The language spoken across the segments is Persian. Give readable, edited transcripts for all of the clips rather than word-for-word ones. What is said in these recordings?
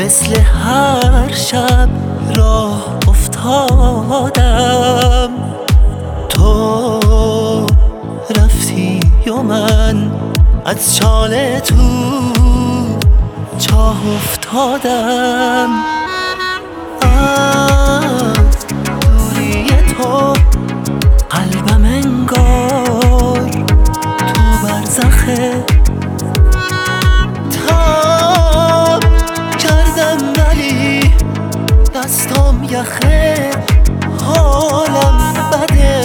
مثل هر شب راه افتادم، تو رفتی و من از چاله تو چاه افتادم. از دوری تو قلبم انگار تو برزخه، تاب کردم ولی دستام یخه، حالم بده.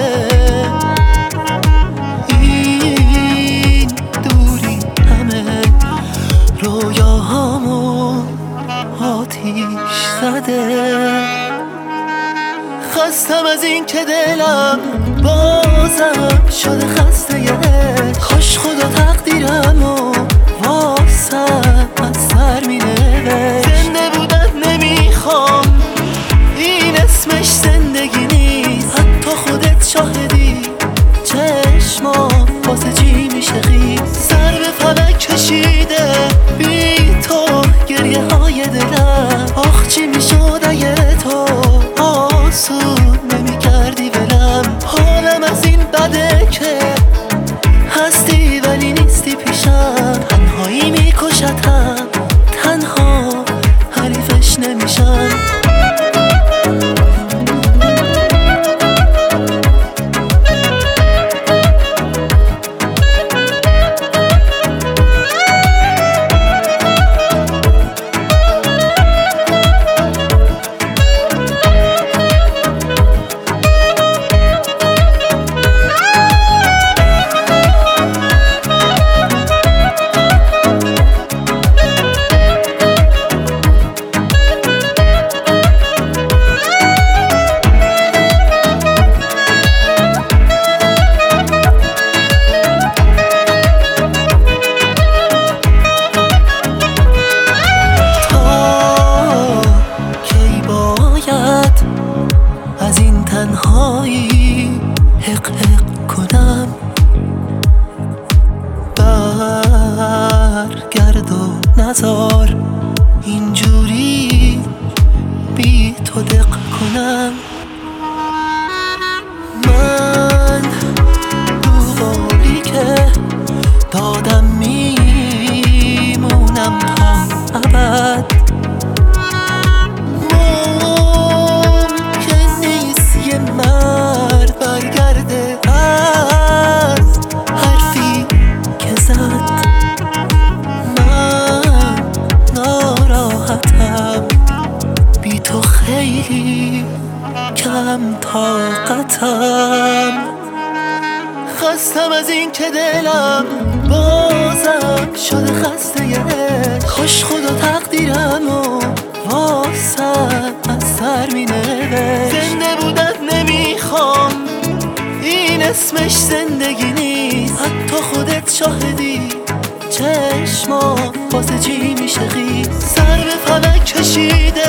این دوری همه رویاهامو آتیش زده. خستم از این که دلم بازم شده خسته عشق، کاش خدا تقدیرمو واسم از سر می نوشت. زنده بودن نمیخوام، این اسمش زندگی نیست. حتی خودت شاهدی، چشمام واسه چی میشه خیز. سر به فلک کشیده بی تو گریه های دلم. آخ چی میشد اگه تو آسون نمی کردی ولم. حالم از این بده که هستی ولی نیستی پیشم. تنهایی میکشتم، تنها حریفش نمیشم. از این تنهایی حق کنم، برگرد و نزار اینجوری بی تو دق کنم. من رو قولی که دادم میمونم تا ابد. مرد برگرده از حرفی که زد. من ناراحتم، بی تو خیلی کم طاقتم. خستم از این که دلم بازم شده خسته عشق، کاش خدا تقدیرمو واسم از سر می نوشت. زنده بودن نمیخوام، این اسمش زندگی نیست. حتی خودت شاهدی، چشمام واسه چی میشه خیز. سر به فلک کشیده